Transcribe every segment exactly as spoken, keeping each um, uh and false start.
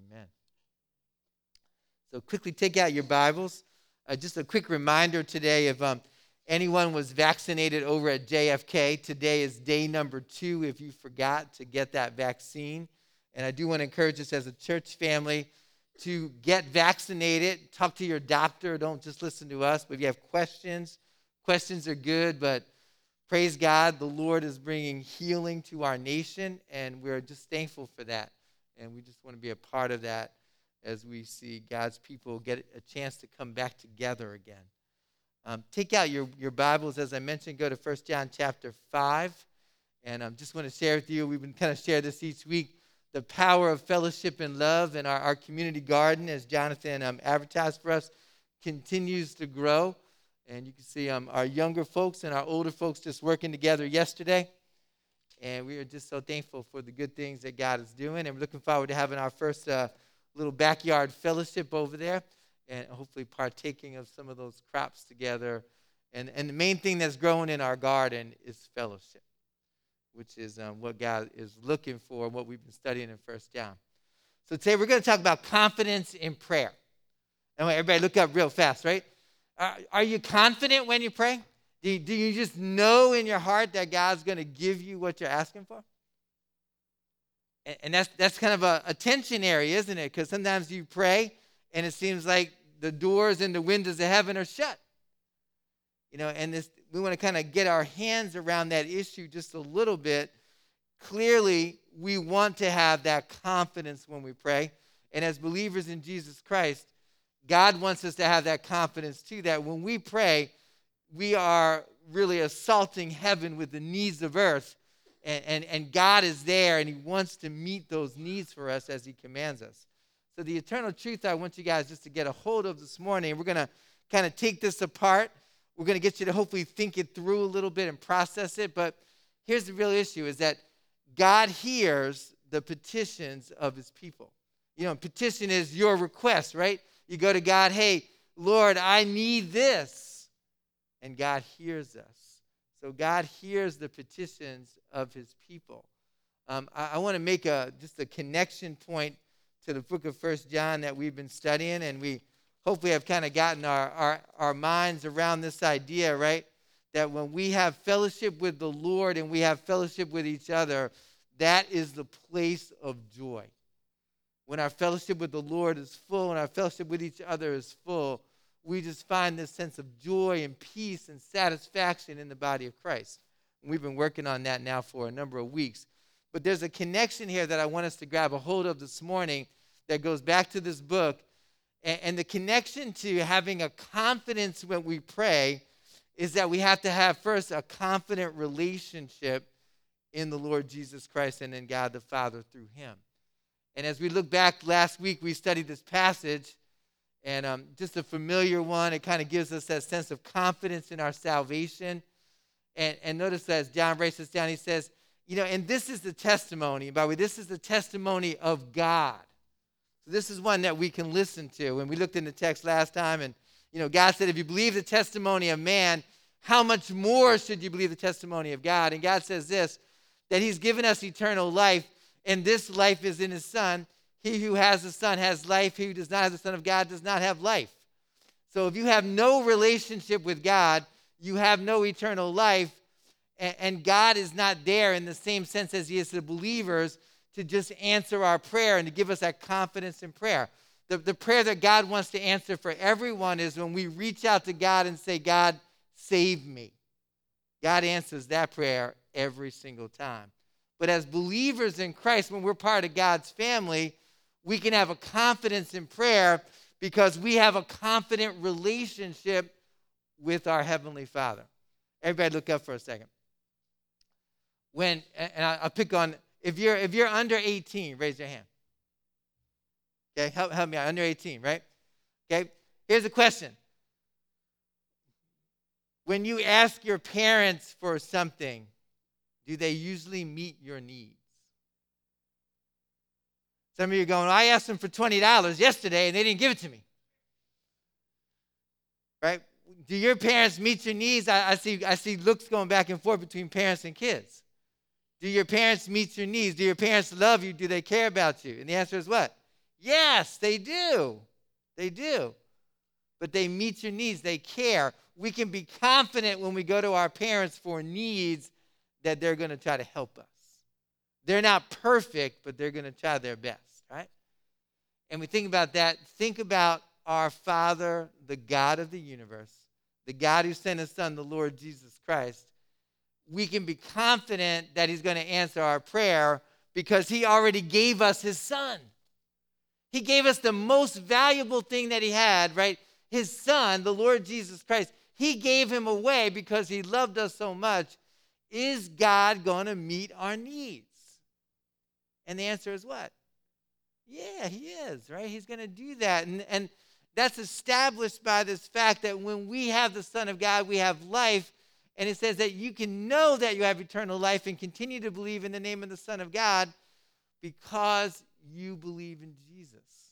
Amen. So quickly take out your Bibles. Uh, just a quick reminder today, if um, anyone was vaccinated over at J F K, today is day number two if you forgot to get that vaccine. And I do want to encourage us as a church family to get vaccinated. Talk to your doctor. Don't just listen to us. But if you have questions, questions are good, but praise God, the Lord is bringing healing to our nation, and we're just thankful for that. And we just want to be a part of that as we see God's people get a chance to come back together again. Um, take out your, your Bibles. As I mentioned, go to First John chapter five. And I um, just want to share with you, we've been kind of share this each week, the power of fellowship and love in our, our community garden, as Jonathan um, advertised for us, continues to grow. And you can see um, our younger folks and our older folks just working together yesterday. And we are just so thankful for the good things that God is doing. And we're looking forward to having our first uh, little backyard fellowship over there and hopefully partaking of some of those crops together. And, and the main thing that's growing in our garden is fellowship, which is um, what God is looking for, what we've been studying in First John. So today we're going to talk about confidence in prayer. And everybody look up real fast, right? Are, are you confident when you pray? Do you, do you just know in your heart that God's going to give you what you're asking for? And, and that's that's kind of a, a tension area, isn't it? Because sometimes you pray and it seems like the doors and the windows of heaven are shut. You know, and this, we want to kind of get our hands around that issue just a little bit. Clearly, we want to have that confidence when we pray. And as believers in Jesus Christ, God wants us to have that confidence too, that when we pray, we are really assaulting heaven with the needs of earth. And, and, and God is there, and he wants to meet those needs for us as he commands us. So the eternal truth I want you guys just to get a hold of this morning, we're going to kind of take this apart. We're going to get you to hopefully think it through a little bit and process it. But here's the real issue, is that God hears the petitions of his people. You know, petition is your request, right? You go to God, hey, Lord, I need this. And God hears us. So God hears the petitions of his people. Um, I, I want to make a just a connection point to the book of First John that we've been studying, and we hopefully have kind of gotten our, our, our minds around this idea, right? That when we have fellowship with the Lord and we have fellowship with each other, that is the place of joy. When our fellowship with the Lord is full and our fellowship with each other is full, we just find this sense of joy and peace and satisfaction in the body of Christ. And we've been working on that now for a number of weeks. But there's a connection here that I want us to grab a hold of this morning that goes back to this book. And, and the connection to having a confidence when we pray is that we have to have first a confident relationship in the Lord Jesus Christ and in God the Father through him. And as we look back last week, we studied this passage, and um, just a familiar one. It kind of gives us that sense of confidence in our salvation. And, and notice that as John breaks this down, he says, you know, and this is the testimony. By the way, this is the testimony of God. So this is one that we can listen to. And we looked in the text last time, and, you know, God said, if you believe the testimony of man, how much more should you believe the testimony of God? And God says this, that he's given us eternal life, and this life is in his Son. He who has the Son has life. He who does not have the Son of God does not have life. So if you have no relationship with God, you have no eternal life, and God is not there in the same sense as he is to believers to just answer our prayer and to give us that confidence in prayer. The, the prayer that God wants to answer for everyone is when we reach out to God and say, God, save me. God answers that prayer every single time. But as believers in Christ, when we're part of God's family, we can have a confidence in prayer because we have a confident relationship with our Heavenly Father. Everybody look up for a second. When, and I'll pick on, if you're if you're under eighteen, raise your hand. Okay, help, help me out, under eighteen, right? Okay, here's a question. When you ask your parents for something, do they usually meet your needs? Some of you are going, I asked them for twenty dollars yesterday and they didn't give it to me. Right? Do your parents meet your needs? I, I see I see looks going back and forth between parents and kids. Do your parents meet your needs? Do your parents love you? Do they care about you? And the answer is what? Yes, they do. They do. But they meet your needs. They care. We can be confident when we go to our parents for needs that they're going to try to help us. They're not perfect, but they're going to try their best, right? And we think about that. Think about our Father, the God of the universe, the God who sent his Son, the Lord Jesus Christ. We can be confident that he's going to answer our prayer because he already gave us his Son. He gave us the most valuable thing that he had, right? His Son, the Lord Jesus Christ. He gave him away because he loved us so much. Is God going to meet our needs? And the answer is what? Yeah, he is, right? He's going to do that. And, and that's established by this fact that when we have the Son of God, we have life. And it says that you can know that you have eternal life and continue to believe in the name of the Son of God because you believe in Jesus.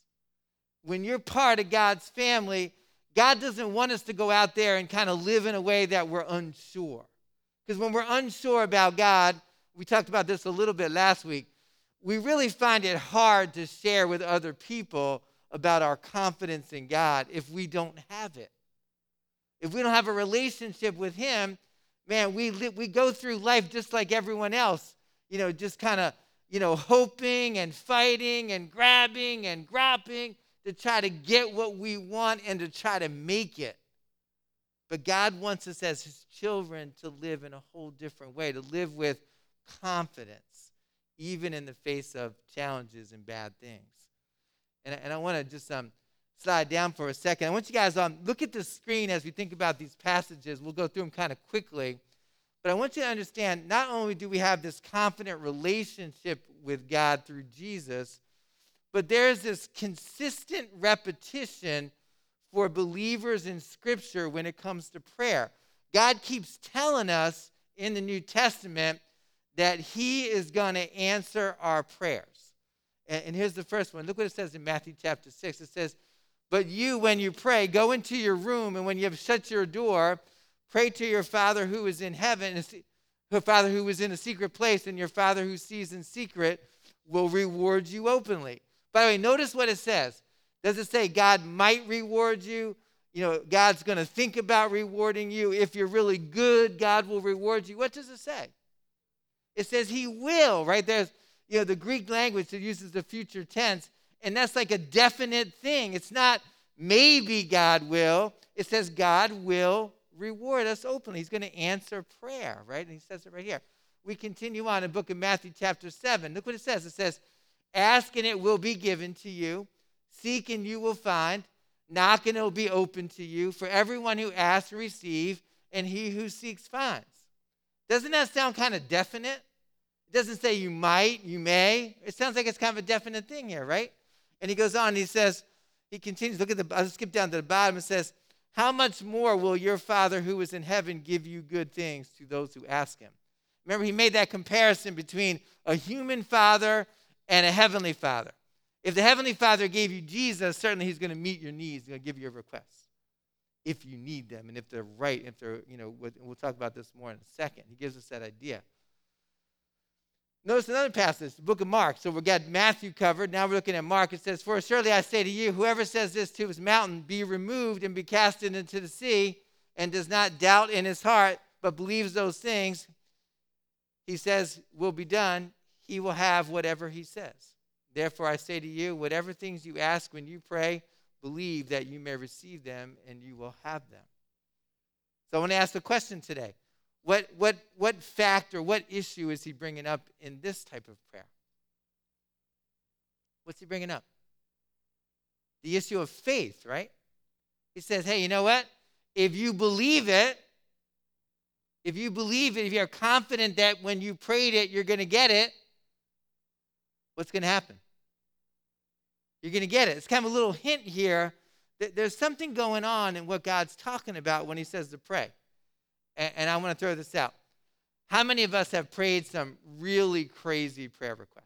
When you're part of God's family, God doesn't want us to go out there and kind of live in a way that we're unsure. Because when we're unsure about God, we talked about this a little bit last week, we really find it hard to share with other people about our confidence in God if we don't have it. If we don't have a relationship with him, man, we li- we go through life just like everyone else, you know, just kind of, you know, hoping and fighting and grabbing and grappling to try to get what we want and to try to make it. But God wants us as his children to live in a whole different way, to live with confidence, even in the face of challenges and bad things. And, and I want to just um, slide down for a second. I want you guys um, look at the screen as we think about these passages. We'll go through them kind of quickly. But I want you to understand, not only do we have this confident relationship with God through Jesus, but there's this consistent repetition for believers in Scripture when it comes to prayer. God keeps telling us in the New Testament that he is going to answer our prayers. And, and here's the first one. Look what it says in Matthew chapter six. It says, but you, when you pray, go into your room, and when you have shut your door, pray to your Father who is in heaven, your Father who is in a secret place, and your Father who sees in secret will reward you openly. By the way, notice what it says. Does it say God might reward you? You know, God's going to think about rewarding you. If you're really good, God will reward you. What does it say? It says he will, right? There's, you know, the Greek language that uses the future tense, and that's like a definite thing. It's not maybe God will. It says God will reward us openly. He's going to answer prayer, right? And he says it right here. We continue on in the book of Matthew chapter seven. Look what it says. It says, ask and it will be given to you. Seek and you will find. Knock and it will be open to you. For everyone who asks, receive, and he who seeks finds. Doesn't that sound kind of definite? It doesn't say you might, you may. It sounds like it's kind of a definite thing here, right? And he goes on, and he says, he continues, look at the, I'll skip down to the bottom. It says, how much more will your Father who is in heaven give you good things to those who ask him? Remember, he made that comparison between a human father and a heavenly Father. If the heavenly Father gave you Jesus, certainly he's going to meet your needs. He's going to give you your requests if you need them and if they're right, if they're, you know, we'll talk about this more in a second. He gives us that idea. Notice another passage, the book of Mark. So we've got Matthew covered. Now we're looking at Mark. It says, for surely I say to you, whoever says this to his mountain, be removed and be cast into the sea, and does not doubt in his heart, but believes those things, he says, will be done, he will have whatever he says. Therefore I say to you, whatever things you ask when you pray, believe that you may receive them and you will have them. So I want to ask the question today. What, what, what fact or what issue is he bringing up in this type of prayer? What's he bringing up? The issue of faith, right? He says, hey, you know what? If you believe it, if you believe it, if you're confident that when you prayed it, you're going to get it, what's going to happen? You're going to get it. It's kind of a little hint here that there's something going on in what God's talking about when he says to pray. And, and I want to throw this out. How many of us have prayed some really crazy prayer requests?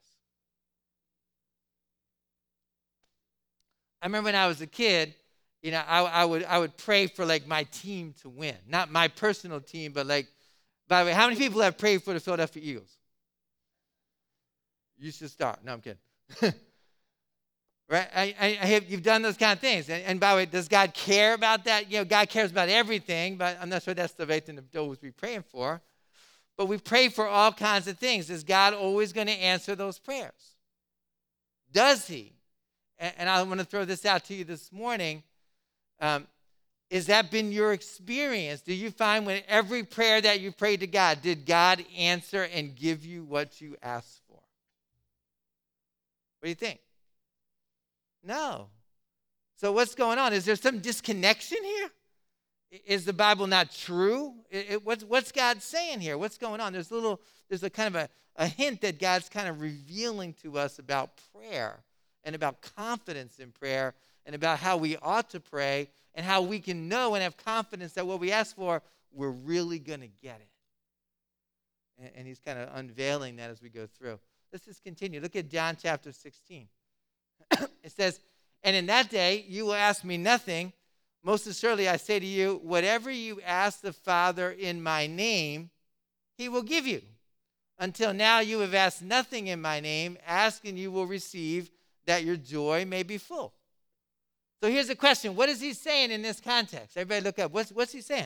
I remember when I was a kid, you know, I, I would I would pray for like my team to win. Not my personal team, but like, by the way, how many people have prayed for the Philadelphia Eagles? You should start. No, I'm kidding. Right? I, I, I have, you've done those kind of things. And, and by the way, does God care about that? You know, God cares about everything, but I'm not sure that's the right thing to always be praying for. But we pray for all kinds of things. Is God always going to answer those prayers? Does he? And, and I want to throw this out to you this morning. Um, has that been your experience? Do you find when every prayer that you prayed to God, did God answer and give you what you asked for? What do you think? No. So what's going on? Is there some disconnection here? Is the Bible not true? It, it, what's, what's God saying here? What's going on? There's a little, there's a kind of a, a hint that God's kind of revealing to us about prayer and about confidence in prayer and about how we ought to pray and how we can know and have confidence that what we ask for, we're really going to get it. And, and he's kind of unveiling that as we go through. Let's just continue. Look at John chapter sixteen. It says, and in that day you will ask me nothing. Most assuredly I say to you, whatever you ask the Father in my name, he will give you. Until now you have asked nothing in my name. Ask and you will receive, that your joy may be full. So here's the question. What is he saying in this context? Everybody look up. What's, what's he saying?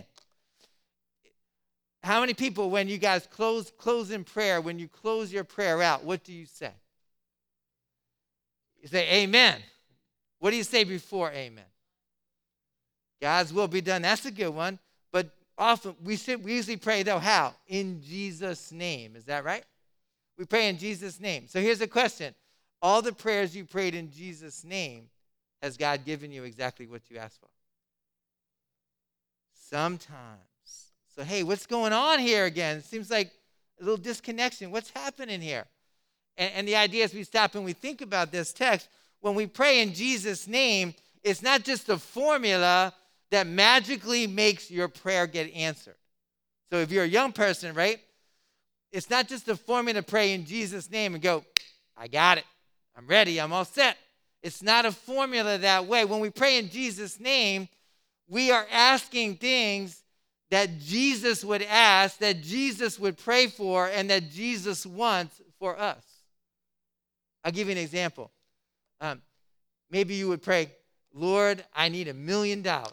How many people, when you guys close, close in prayer, when you close your prayer out, what do you say? You say, amen. What do you say before amen? God's will be done. That's a good one. But often, we, should, we usually pray, though, how? In Jesus' name. Is that right? We pray in Jesus' name. So here's the question. All the prayers you prayed in Jesus' name, has God given you exactly what you asked for? Sometimes. So, hey, what's going on here again? It seems like a little disconnection. What's happening here? And, and the idea is we stop and we think about this text. When we pray in Jesus' name, it's not just a formula that magically makes your prayer get answered. So if you're a young person, right, it's not just a formula to pray in Jesus' name and go, I got it. I'm ready. I'm all set. It's not a formula that way. When we pray in Jesus' name, we are asking things that Jesus would ask, that Jesus would pray for, and that Jesus wants for us. I'll give you an example. Um, maybe you would pray, Lord, I need a million dollars.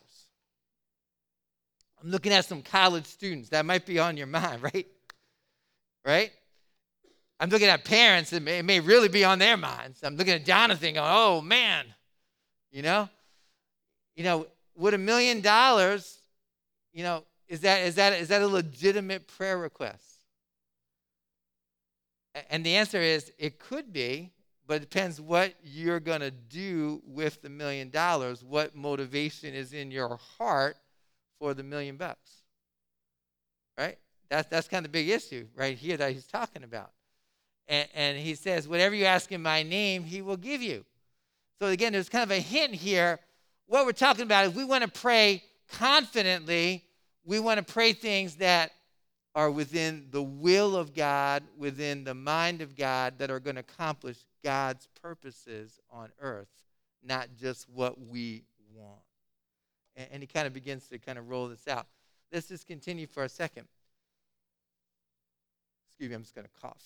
I'm looking at some college students. That might be on your mind, right? Right? I'm looking at parents. It may, it may really be on their minds. I'm looking at Jonathan going, oh, man. You know? You know, would a million dollars, you know, is that is that is that a legitimate prayer request? And the answer is it could be, but it depends what you're going to do with the million dollars, what motivation is in your heart for the million bucks. Right? That's, that's kind of the big issue right here that he's talking about. And, and he says, whatever you ask in my name, he will give you. So again, there's kind of a hint here. What we're talking about is we want to pray confidently. We want to pray things that are within the will of God, within the mind of God, that are going to accomplish God's purposes on earth, not just what we want. And, and he kind of begins to kind of roll this out. Let's just continue for a second. Excuse me, I'm just going to cough.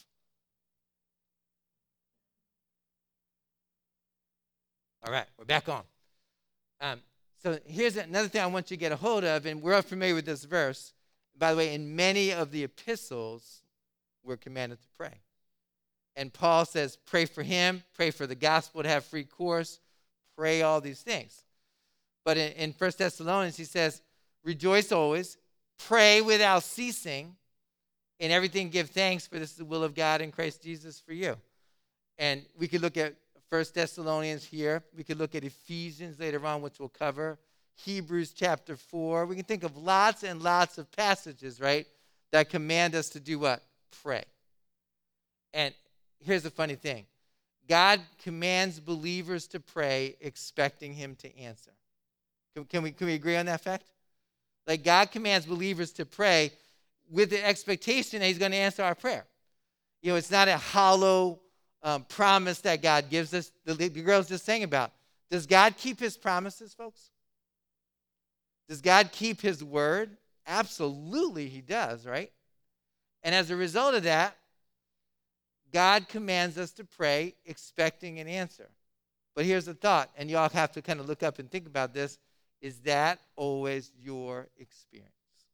All right, we're back on. Um, so here's another thing I want you to get a hold of, and we're all familiar with this verse. By the way, in many of the epistles, we're commanded to pray. And Paul says, pray for him, pray for the gospel to have free course, pray all these things. But in, in First Thessalonians, he says, rejoice always, pray without ceasing, in everything give thanks, for this is the will of God in Christ Jesus for you. And we could look at First Thessalonians here. We could look at Ephesians later on, which we'll cover. Hebrews chapter four. We can think of lots and lots of passages, right, that command us to do what? Pray. And here's the funny thing. God commands believers to pray expecting him to answer. Can, can, we, can we agree on that fact? Like God commands believers to pray with the expectation that he's going to answer our prayer. You know, it's not a hollow um, promise that God gives us. The, the girl's just saying about, does God keep his promises, folks? Does God keep his word? Absolutely he does, right? And as a result of that, God commands us to pray expecting an answer. But here's the thought, and y'all have to kind of look up and think about this. Is that always your experience?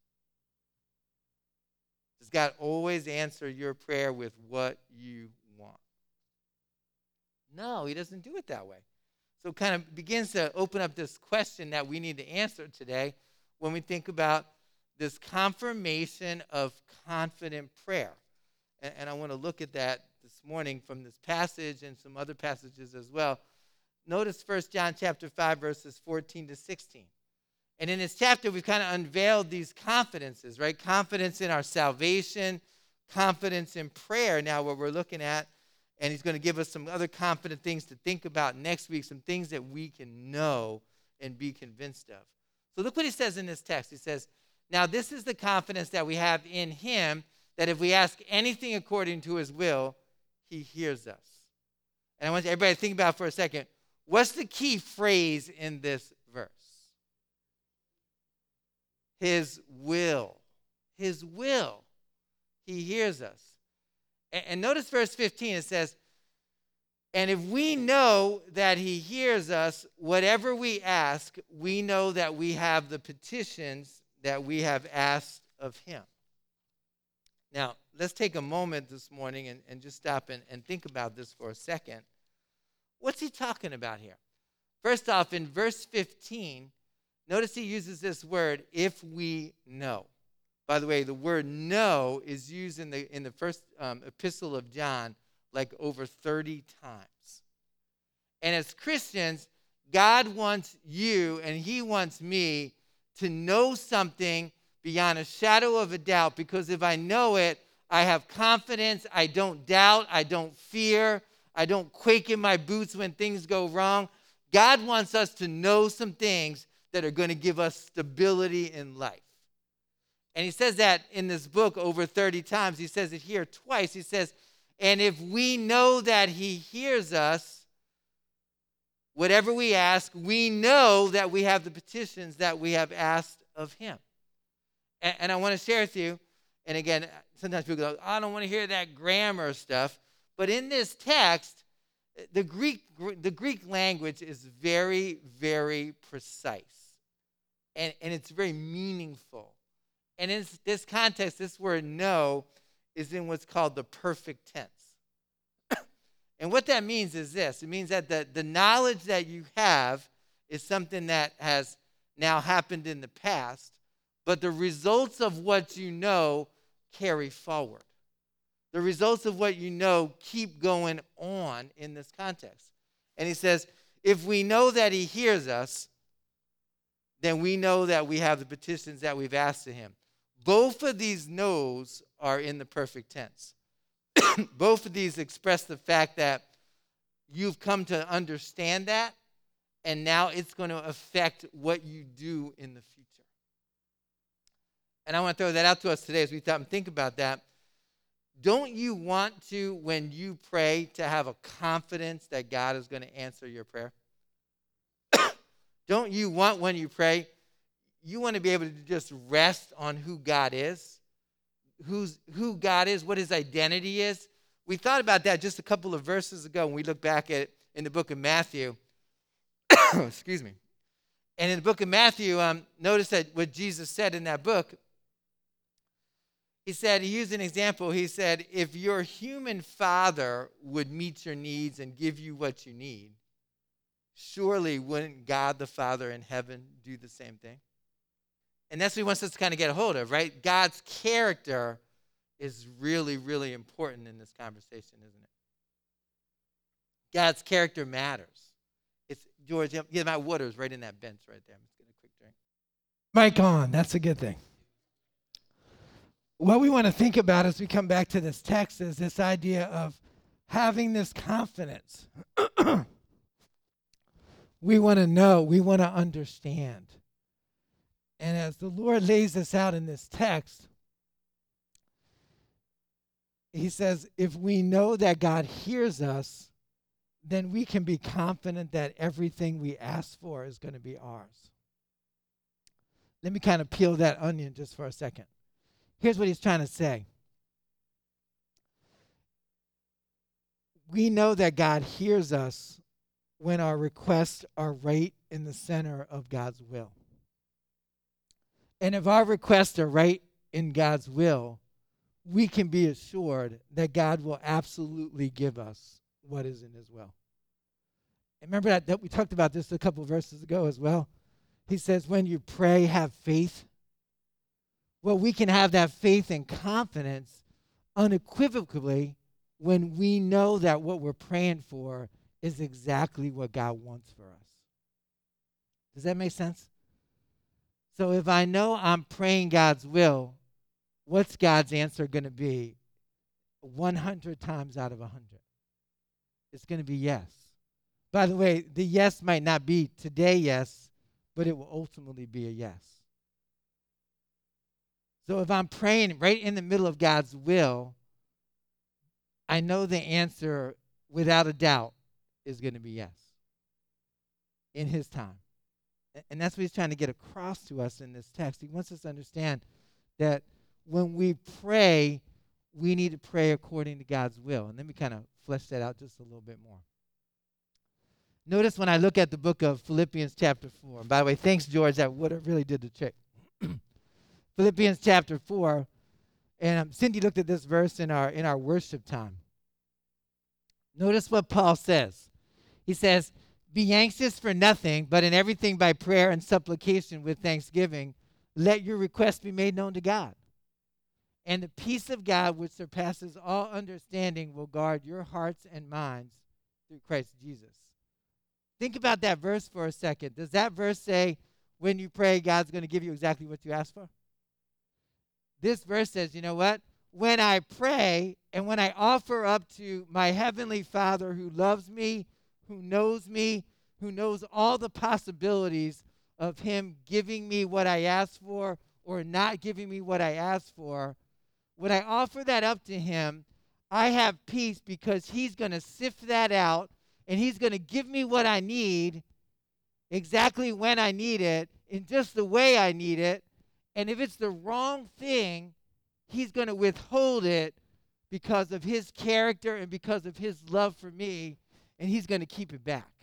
Does God always answer your prayer with what you want? No, he doesn't do it that way. So it kind of begins to open up this question that we need to answer today when we think about this confirmation of confident prayer. And, and I want to look at that this morning from this passage and some other passages as well. Notice First John chapter five, verses fourteen to sixteen. And in this chapter, we've kind of unveiled these confidences, right? Confidence in our salvation, confidence in prayer, now what we're looking at. And he's going to give us some other confident things to think about next week, some things that we can know and be convinced of. So look what he says in this text. He says, now this is the confidence that we have in him, that if we ask anything according to his will, he hears us. And I want everybody to think about for a second, what's the key phrase in this verse? His will. His will. He hears us. And, and notice verse fifteen, it says, and if we know that he hears us, whatever we ask, we know that we have the petitions that we have asked of him. Now, let's take a moment this morning and, and just stop and, and think about this for a second. What's he talking about here? First off, in verse fifteen, notice he uses this word, if we know. By the way, the word know is used in the in the first um, epistle of John like over thirty times. And as Christians, God wants you and he wants me to know something beyond a shadow of a doubt, because if I know it, I have confidence, I don't doubt, I don't fear, I don't quake in my boots when things go wrong. God wants us to know some things that are going to give us stability in life. And he says that in this book over thirty times. He says it here twice. He says, and if we know that he hears us, whatever we ask, we know that we have the petitions that we have asked of him. And, and I want to share with you, and again, sometimes people go, I don't want to hear that grammar stuff. But in this text, the Greek, the Greek language is very, very precise. And, and it's very meaningful. And in this context, this word know is in what's called the perfect tense. And what that means is this. It means that the, the knowledge that you have is something that has now happened in the past, but the results of what you know carry forward. The results of what you know keep going on in this context. And he says, if we know that he hears us, then we know that we have the petitions that we've asked of him. Both of these knows are in the perfect tense. Both of these express the fact that you've come to understand that, and now it's going to affect what you do in the future. And I want to throw that out to us today as we stop and think about that. Don't you want to, when you pray, to have a confidence that God is going to answer your prayer? Don't you want, when you pray, you want to be able to just rest on who God is, who's, who God is, what his identity is? We thought about that just a couple of verses ago when we look back at in the book of Matthew. Excuse me. And in the book of Matthew, um, notice that what Jesus said in that book, he said, he used an example. He said, if your human father would meet your needs and give you what you need, surely wouldn't God the Father in heaven do the same thing? And that's what he wants us to kind of get a hold of, right? God's character is really, really important in this conversation, isn't it? God's character matters. It's George, yeah, my water's right in that bench right there. I'm just getting a quick drink. Mic on. That's a good thing. What we want to think about as we come back to this text is this idea of having this confidence. We want to know. We want to understand. And as the Lord lays this out in this text, he says, if we know that God hears us, then we can be confident that everything we ask for is going to be ours. Let me kind of peel that onion just for a second. Here's what he's trying to say. We know that God hears us when our requests are right in the center of God's will. And if our requests are right in God's will, we can be assured that God will absolutely give us what is in his will. And remember that, that we talked about this a couple verses ago as well. He says, when you pray, have faith. Well, we can have that faith and confidence unequivocally when we know that what we're praying for is exactly what God wants for us. Does that make sense? So if I know I'm praying God's will, what's God's answer going to be? one hundred times out of one hundred. It's going to be yes. By the way, the yes might not be today yes, but it will ultimately be a yes. So if I'm praying right in the middle of God's will, I know the answer without a doubt is going to be yes in his time. And that's what he's trying to get across to us in this text. He wants us to understand that when we pray, we need to pray according to God's will. And let me kind of flesh that out just a little bit more. Notice when I look at the book of Philippians chapter four. And by the way, thanks, George. That would have really did the trick. Philippians chapter four. And um, Cindy looked at this verse in our in our worship time. Notice what Paul says. He says, be anxious for nothing, but in everything by prayer and supplication with thanksgiving, let your requests be made known to God. And the peace of God, which surpasses all understanding, will guard your hearts and minds through Christ Jesus. Think about that verse for a second. Does that verse say, when you pray, God's going to give you exactly what you ask for? This verse says, you know what? When I pray and when I offer up to my heavenly Father who loves me, who knows me, who knows all the possibilities of him giving me what I ask for or not giving me what I ask for, when I offer that up to him, I have peace because he's going to sift that out and he's going to give me what I need exactly when I need it, in just the way I need it. And if it's the wrong thing, he's going to withhold it because of his character and because of his love for me, and he's going to keep it back.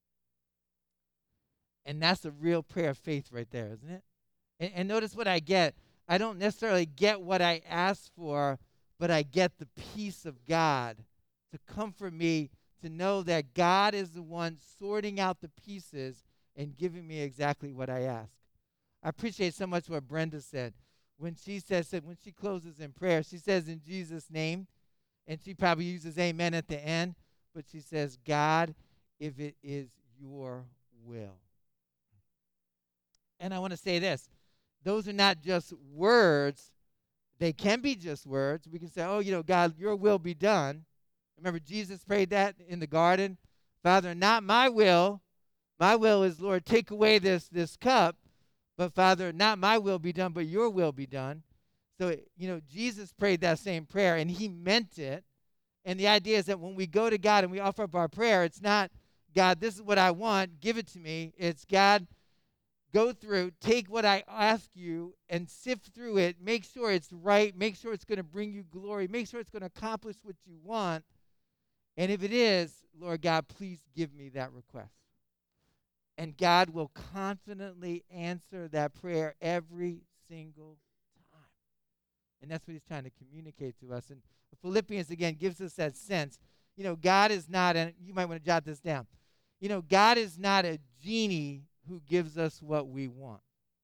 And that's a real prayer of faith right there, isn't it? And, and notice what I get. I don't necessarily get what I ask for, but I get the peace of God to comfort me, to know that God is the one sorting out the pieces and giving me exactly what I ask. I appreciate so much what Brenda said. When she says, when she closes in prayer, she says in Jesus' name, and she probably uses amen at the end, but she says, God, if it is your will. And I want to say this. Those are not just words. They can be just words. We can say, oh, you know, God, your will be done. Remember, Jesus prayed that in the garden. Father, not my will. My will is, Lord, take away this, this cup. But, Father, not my will be done, but your will be done. So, you know, Jesus prayed that same prayer, and he meant it. And the idea is that when we go to God and we offer up our prayer, it's not, God, this is what I want, give it to me. It's, God, go through, take what I ask you and sift through it, make sure it's right, make sure it's going to bring you glory, make sure it's going to accomplish what you want. And if it is, Lord God, please give me that request. And God will confidently answer that prayer every single time. And that's what he's trying to communicate to us. And Philippians, again, gives us that sense. You know, God is not, and you might want to jot this down. You know, God is not a genie who gives us what we want.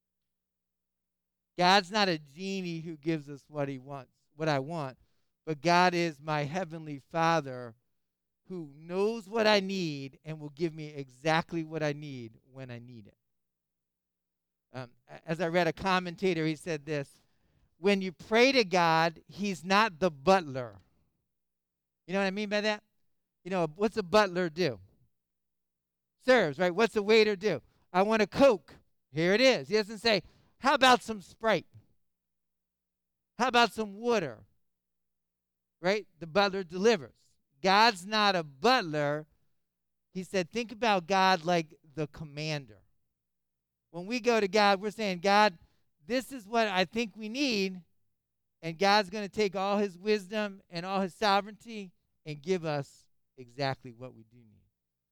God's not a genie who gives us what he wants, what I want. But God is my heavenly Father who knows what I need and will give me exactly what I need when I need it. Um, as I read a commentator, he said this: when you pray to God, he's not the butler. You know what I mean by that? You know, what's a butler do? Serves, right? What's a waiter do? I want a Coke. Here it is. He doesn't say, how about some Sprite? How about some water? Right? The butler delivers. God's not a butler. He said, think about God like the commander. When we go to God, we're saying, God, this is what I think we need, and God's going to take all his wisdom and all his sovereignty and give us exactly what we do need.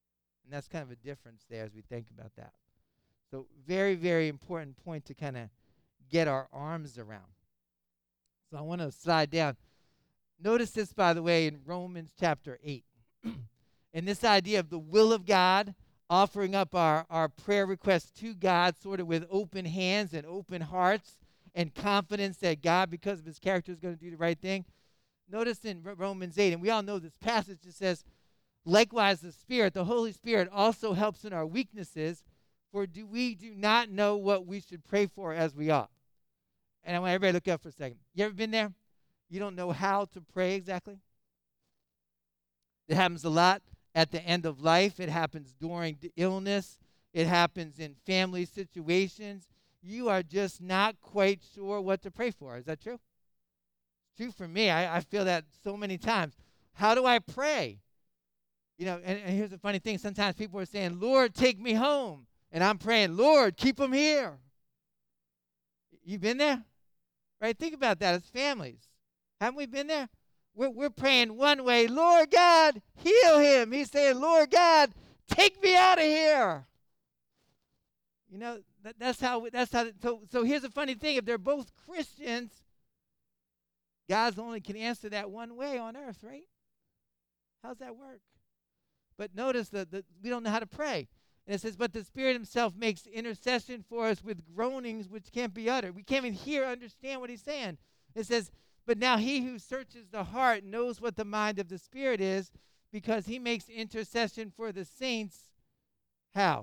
And that's kind of a difference there as we think about that. So very, very important point to kind of get our arms around. So I want to slide down. Notice this, by the way, in Romans chapter eight. And this idea of the will of God, offering up our, our prayer requests to God sort of with open hands and open hearts and confidence that God, because of his character, is going to do the right thing. Notice in Romans eight, and we all know this passage, it says, likewise the Spirit, the Holy Spirit, also helps in our weaknesses, for do we do not know what we should pray for as we ought. And I want everybody to look up for a second. You ever been there? You don't know how to pray exactly? It happens a lot at the end of life. It happens during illness. It happens in family situations. You are just not quite sure what to pray for. Is that true? It's true for me. I, I feel that so many times. How do I pray? You know, and, and here's the funny thing. Sometimes people are saying, Lord, take me home. And I'm praying, Lord, keep them here. You been there? Right? Think about that as families. Haven't we been there? We're, we're praying one way, Lord God, heal him. He's saying, Lord God, take me out of here. You know, that, that's how, that's how, so, so here's the funny thing. If they're both Christians, God's only can answer that one way on earth, right? How's that work? But notice that we don't know how to pray. And it says, but the Spirit himself makes intercession for us with groanings which can't be uttered. We can't even hear or understand what he's saying. It says, but now he who searches the heart knows what the mind of the Spirit is, because he makes intercession for the saints. How?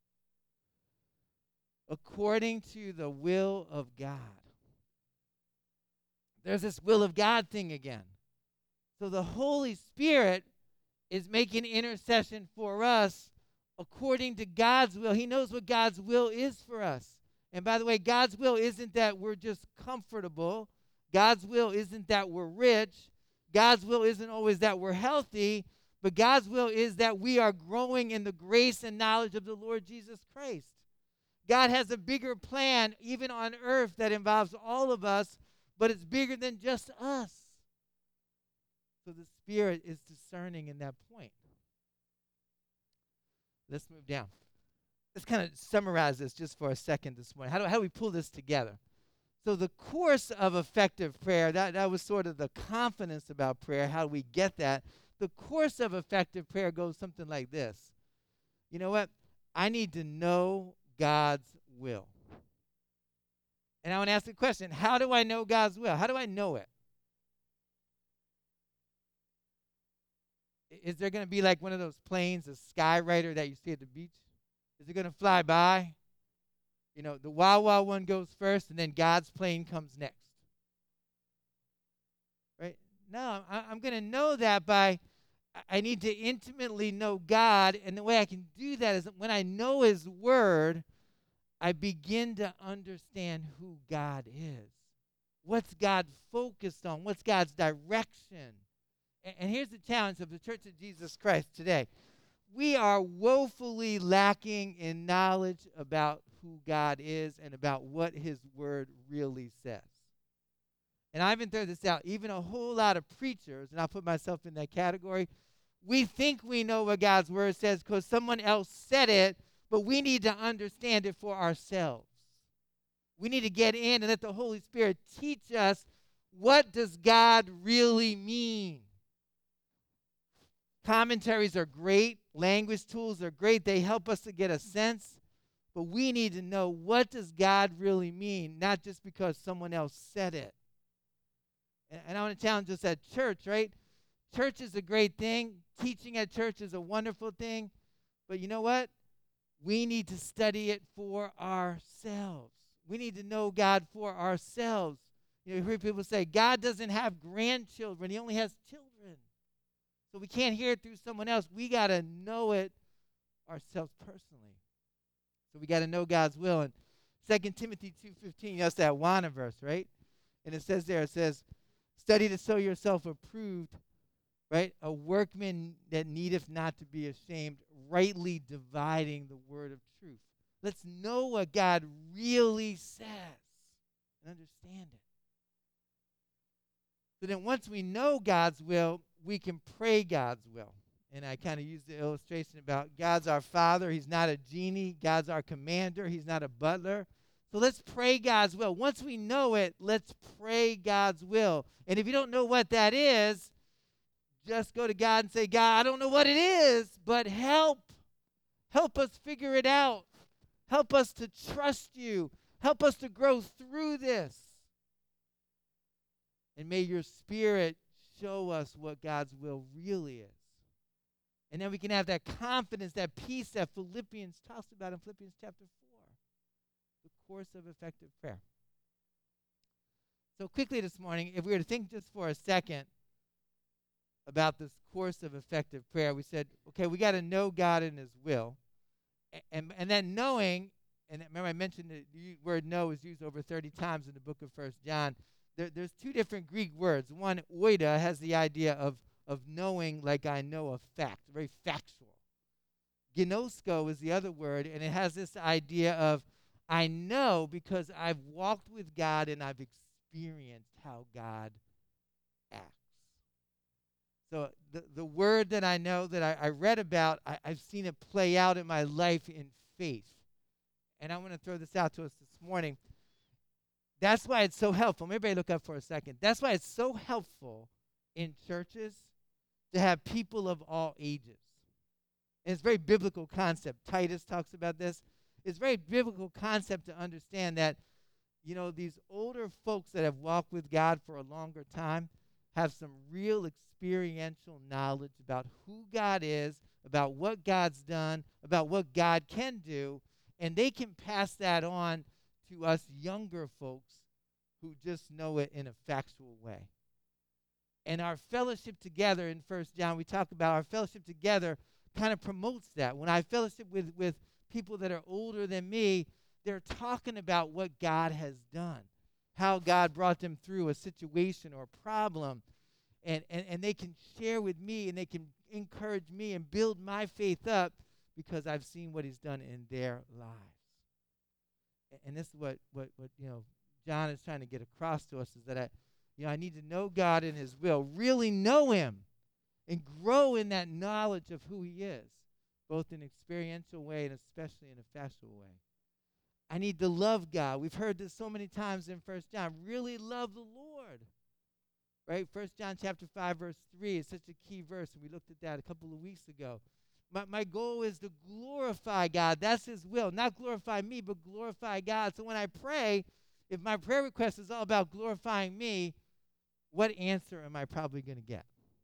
According to the will of God. There's this will of God thing again. So the Holy Spirit is making intercession for us according to God's will. He knows what God's will is for us. And by the way, God's will isn't that we're just comfortable. God's will isn't that we're rich. God's will isn't always that we're healthy. But God's will is that we are growing in the grace and knowledge of the Lord Jesus Christ. God has a bigger plan, even on earth, that involves all of us, but it's bigger than just us. So the Spirit is discerning in that point. Let's move down. Let's kind of summarize this just for a second this morning. How do, how do we pull this together? So the course of effective prayer, that, that was sort of the confidence about prayer. How do we get that? The course of effective prayer goes something like this. You know what? I need to know God's will. And I want to ask the question, how do I know God's will? How do I know it? Is there going to be like one of those planes, a Skywriter that you see at the beach? Is it going to fly by? You know, the Wawa one goes first, and then God's plane comes next. Right? No, I, I'm going to know that by, I need to intimately know God, and the way I can do that is when I know his word, I begin to understand who God is. What's God focused on? What's God's direction? And, and here's the challenge of the Church of Jesus Christ today. We are woefully lacking in knowledge about who God is and about what his word really says. And I even throw this out, even a whole lot of preachers, and I'll put myself in that category, we think we know what God's word says because someone else said it, but we need to understand it for ourselves. We need to get in and let the Holy Spirit teach us, what does God really mean? Commentaries are great. Language tools are great. They help us to get a sense. But we need to know, what does God really mean, not just because someone else said it. And, and I want to challenge us at church, right? Church is a great thing. Teaching at church is a wonderful thing. But you know what? We need to study it for ourselves. We need to know God for ourselves. You know, you hear people say, God doesn't have grandchildren. He only has children. So we can't hear it through someone else. We got to know it ourselves personally. So we got to know God's will. And Second Timothy two fifteen, that's that Wana verse, right? And it says there, it says, study to show yourself approved, right? A workman that needeth not to be ashamed, rightly dividing the word of truth. Let's know what God really says and understand it. So then once we know God's will, we can pray God's will. And I kind of used the illustration about God's our Father. He's not a genie. God's our commander. He's not a butler. So let's pray God's will. Once we know it, let's pray God's will. And if you don't know what that is, just go to God and say, God, I don't know what it is, but help. Help us figure it out. Help us to trust you. Help us to grow through this. And may your Spirit show us what God's will really is. And then we can have that confidence, that peace that Philippians talks about in Philippians chapter four. The course of effective prayer. So quickly this morning, if we were to think just for a second about this course of effective prayer, we said, okay, we got to know God and his will. And, and, and then knowing, and remember I mentioned the word know is used over thirty times in the book of First John. There, there's two different Greek words. One, oida, has the idea of, of knowing like I know a fact, very factual. Gnosko is the other word, and it has this idea of I know because I've walked with God and I've experienced how God acts. So the, the word that I know that I, I read about, I, I've seen it play out in my life in faith. And I want to throw this out to us this morning. That's why it's so helpful. Everybody look up for a second. That's why it's so helpful in churches to have people of all ages. And it's a very biblical concept. Titus talks about this. It's a very biblical concept to understand that, you know, these older folks that have walked with God for a longer time have some real experiential knowledge about who God is, about what God's done, about what God can do, and they can pass that on to us younger folks who just know it in a factual way. And our fellowship together in First John, we talk about our fellowship together kind of promotes that. When I fellowship with, with people that are older than me, they're talking about what God has done, how God brought them through a situation or a problem, and, and, and they can share with me and they can encourage me and build my faith up because I've seen what he's done in their lives. And this is what, what, what you know John is trying to get across to us is that I, you know, I need to know God and his will, really know him, and grow in that knowledge of who he is, both in an experiential way and especially in a factual way. I need to love God. We've heard this so many times in First John. Really love the Lord. Right? First John chapter five, verse three is such a key verse, and we looked at that a couple of weeks ago. My, my goal is to glorify God. That's his will. Not glorify me, but glorify God. So when I pray, if my prayer request is all about glorifying me, what answer am I probably going to get?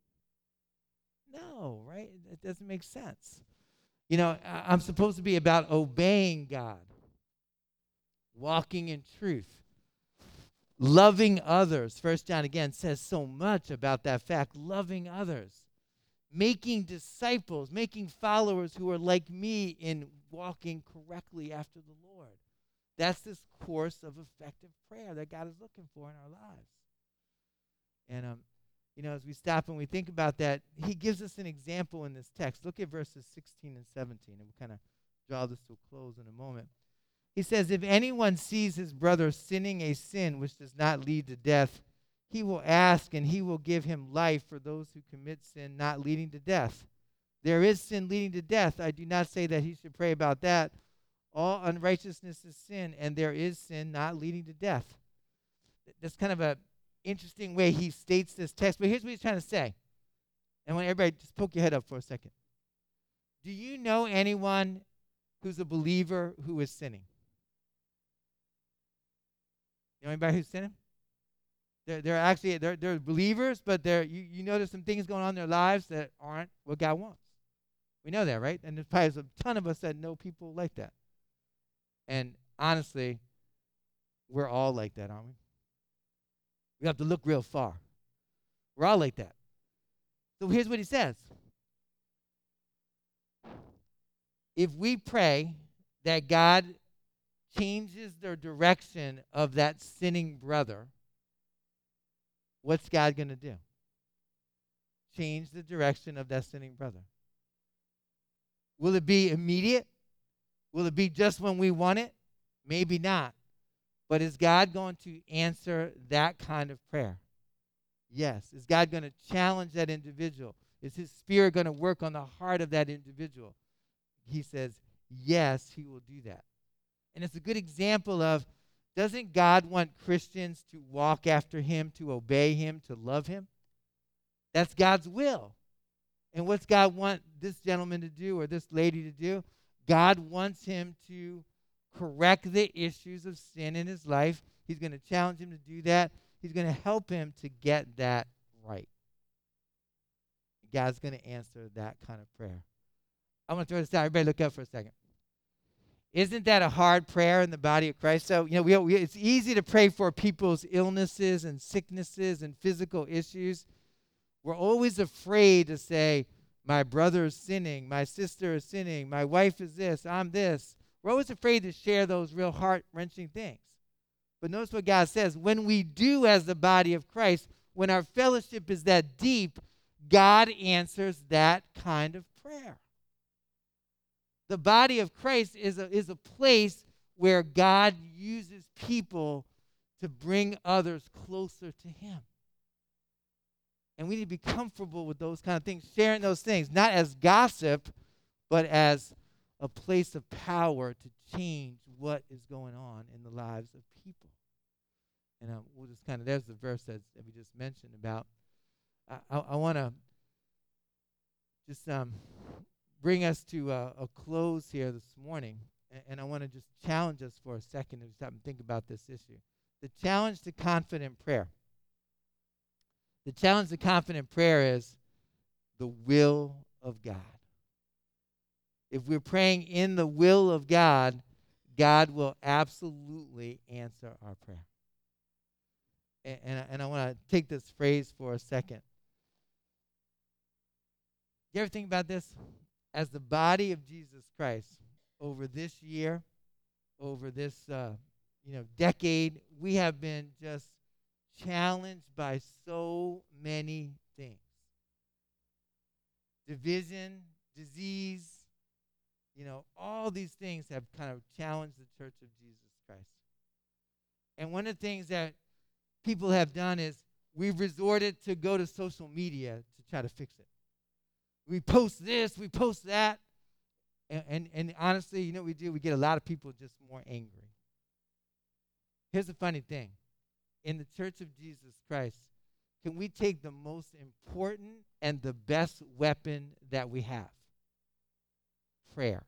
No, right? It doesn't make sense. You know, I, I'm supposed to be about obeying God, walking in truth, loving others. First John, again, says so much about that fact, loving others. Making disciples, making followers who are like me in walking correctly after the Lord. That's this course of effective prayer that God is looking for in our lives. And, um, you know, as we stop and we think about that, he gives us an example in this text. Look at verses sixteen and seventeen, and we'll kind of draw this to a close in a moment. He says, if anyone sees his brother sinning a sin which does not lead to death, he will ask, and he will give him life for those who commit sin not leading to death. There is sin leading to death. I do not say that he should pray about that. All unrighteousness is sin, and there is sin not leading to death. That's kind of an interesting way he states this text, but here's what he's trying to say. And I want everybody just poke your head up for a second. Do you know anyone who's a believer who is sinning? You know anybody who's sinning? They're, they're actually, they're, they're believers, but they're, you, you know there's some things going on in their lives that aren't what God wants. We know that, right? And there's probably a ton of us that know people like that. And honestly, we're all like that, aren't we? We have to look real far. We're all like that. So here's what he says. If we pray that God changes the direction of that sinning brother, what's God going to do? Change the direction of that sinning brother. Will it be immediate? Will it be just when we want it? Maybe not. But is God going to answer that kind of prayer? Yes. Is God going to challenge that individual? Is his spirit going to work on the heart of that individual? He says, yes, he will do that. And it's a good example of, doesn't God want Christians to walk after him, to obey him, to love him? That's God's will. And what's God want this gentleman to do or this lady to do? God wants him to correct the issues of sin in his life. He's going to challenge him to do that. He's going to help him to get that right. God's going to answer that kind of prayer. I want to throw this out. Everybody look up for a second. Isn't that a hard prayer in the body of Christ? So, you know, we, we, it's easy to pray for people's illnesses and sicknesses and physical issues. We're always afraid to say, my brother is sinning, my sister is sinning, my wife is this, I'm this. We're always afraid to share those real heart-wrenching things. But notice what God says. When we do as the body of Christ, when our fellowship is that deep, God answers that kind of prayer. The body of Christ is a, is a place where God uses people to bring others closer to him. And we need to be comfortable with those kind of things, sharing those things, not as gossip, but as a place of power to change what is going on in the lives of people. And um, we'll just kind of, there's the verse that, that we just mentioned about. I, I, I want to just um, bring us to a, a close here this morning. And, and I want to just challenge us for a second to stop and think about this issue. The challenge to confident prayer. The challenge to confident prayer is the will of God. If we're praying in the will of God, God will absolutely answer our prayer. And, and, and I want to take this phrase for a second. You ever think about this? As the body of Jesus Christ, over this year, over this uh, you know decade, we have been just challenged by so many things. Division, disease, you know, all these things have kind of challenged the church of Jesus Christ. And one of the things that people have done is we've resorted to go to social media to try to fix it. We post this, we post that, and, and, and honestly, you know what we do? We get a lot of people just more angry. Here's the funny thing. In the church of Jesus Christ, can we take the most important and the best weapon that we have? Prayer.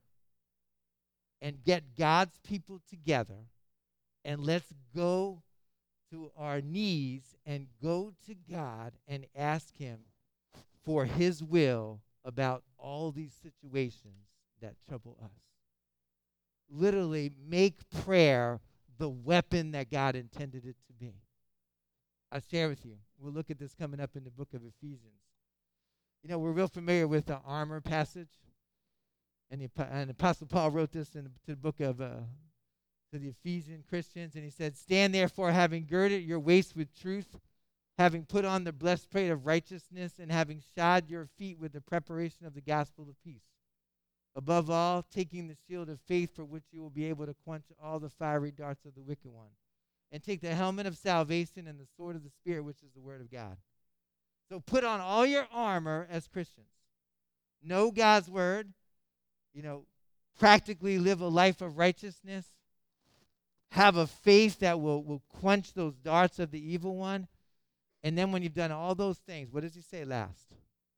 And get God's people together, and let's go to our knees and go to God and ask him for his will about all these situations that trouble us. Literally make prayer the weapon that God intended it to be. I'll share with you. We'll look at this coming up in the book of Ephesians. You know, we're real familiar with the armor passage. And the, and the Apostle Paul wrote this in the, to the book of, uh, to the Ephesian Christians. And he said, stand therefore, having girded your waist with truth, having put on the breastplate of righteousness, and having shod your feet with the preparation of the gospel of peace. Above all, taking the shield of faith, for which you will be able to quench all the fiery darts of the wicked one. And take the helmet of salvation and the sword of the Spirit, which is the word of God. So put on all your armor as Christians. Know God's word. You know, practically live a life of righteousness. Have a faith that will, will quench those darts of the evil one. And then when you've done all those things, what does he say last?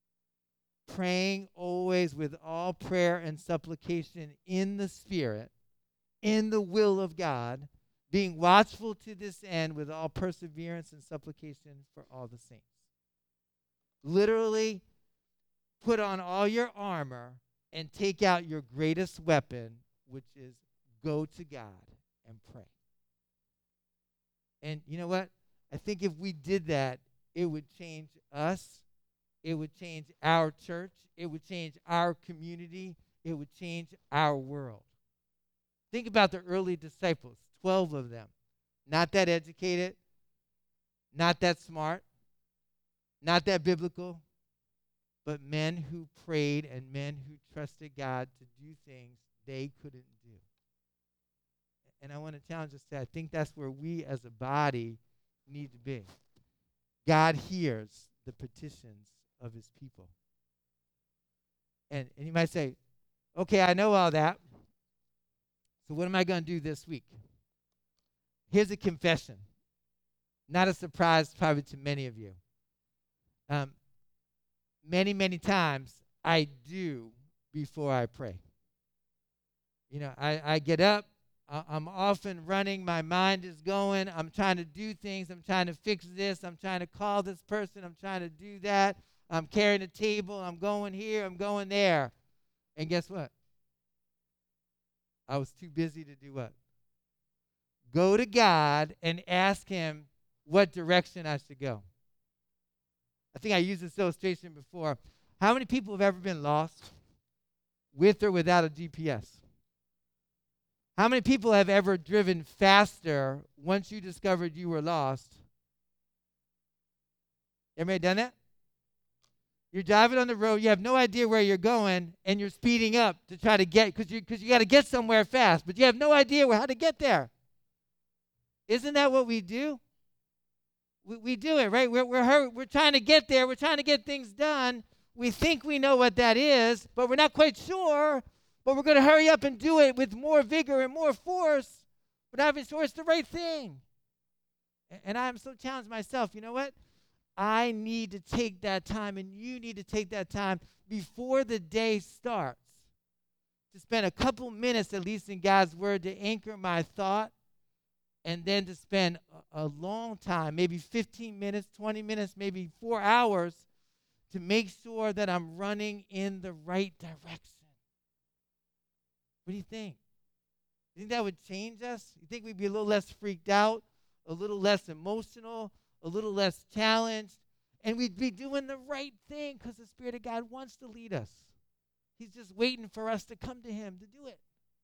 Praying always with all prayer and supplication in the Spirit, in the will of God, being watchful to this end with all perseverance and supplication for all the saints. Literally, put on all your armor and take out your greatest weapon, which is go to God and pray. And you know what? I think if we did that, it would change us. It would change our church. It would change our community. It would change our world. Think about the early disciples, twelve of them. Not that educated, not that smart, not that biblical, but men who prayed and men who trusted God to do things they couldn't do. And I want to challenge us to, I think that's where we as a body need to be. God hears the petitions of his people. And, and you might say, okay, I know all that. So what am I going to do this week? Here's a confession. Not a surprise probably to many of you. Um, many, many times I do before I pray. You know, I, I get up. I, I'm often running. My mind is going. I'm trying to do things. I'm trying to fix this. I'm trying to call this person. I'm trying to do that. I'm carrying a table. I'm going here. I'm going there. And guess what? I was too busy to do what? Go to God and ask him what direction I should go. I think I used this illustration before. How many people have ever been lost with or without a G P S? How many people have ever driven faster once you discovered you were lost? Everybody done that? You're driving on the road, you have no idea where you're going, and you're speeding up to try to get, because you, cause you got to get somewhere fast, but you have no idea where, how to get there. Isn't that what we do? We, we do it, right? We're, we're, hur- we're trying to get there. We're trying to get things done. We think we know what that is, but we're not quite sure. But we're going to hurry up and do it with more vigor and more force, but not even sure it's the right thing. And, and I'm so challenged myself. You know what? I need to take that time, and you need to take that time before the day starts to spend a couple minutes at least in God's Word to anchor my thought, and then to spend a, a long time, maybe fifteen minutes, twenty minutes, maybe four hours, to make sure that I'm running in the right direction. What do you think? You think that would change us? You think we'd be a little less freaked out, a little less emotional, a little less challenged, and we'd be doing the right thing because the Spirit of God wants to lead us. He's just waiting for us to come to him to do it.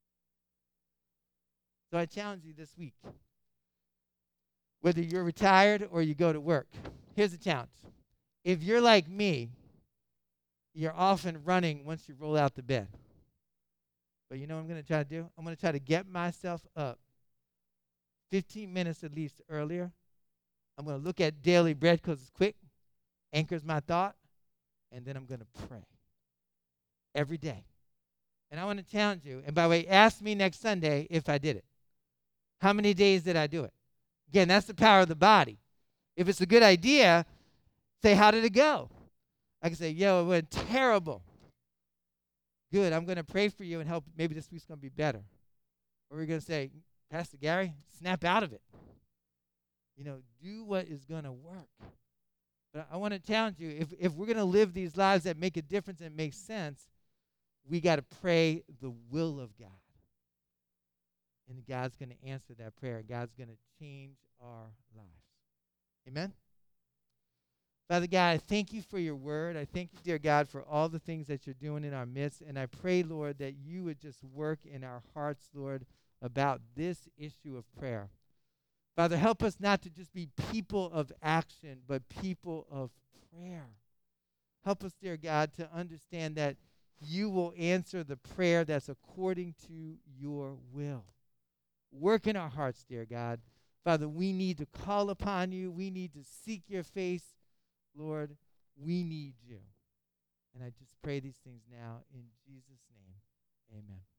So I challenge you this week. Whether you're retired or you go to work, here's the challenge. If you're like me, you're often running once you roll out the bed. But you know what I'm going to try to do? I'm going to try to get myself up fifteen minutes at least earlier. I'm going to look at Daily Bread because it's quick, anchors my thought, and then I'm going to pray every day. And I want to challenge you. And by the way, ask me next Sunday if I did it. How many days did I do it? Again, that's the power of the body. If it's a good idea, say, how did it go? I can say, yo, it went terrible. Good, I'm going to pray for you and help. Maybe this week's going to be better. Or we're going to say, Pastor Gary, snap out of it. You know, do what is going to work. But I want to challenge you, if, if we're going to live these lives that make a difference and make sense, we got to pray the will of God. And God's going to answer that prayer. God's going to change our lives. Amen? Father God, I thank you for your word. I thank you, dear God, for all the things that you're doing in our midst. And I pray, Lord, that you would just work in our hearts, Lord, about this issue of prayer. Father, help us not to just be people of action, but people of prayer. Help us, dear God, to understand that you will answer the prayer that's according to your will. Work in our hearts, dear God. Father, we need to call upon you. We need to seek your face. Lord, we need you. And I just pray these things now in Jesus' name. Amen.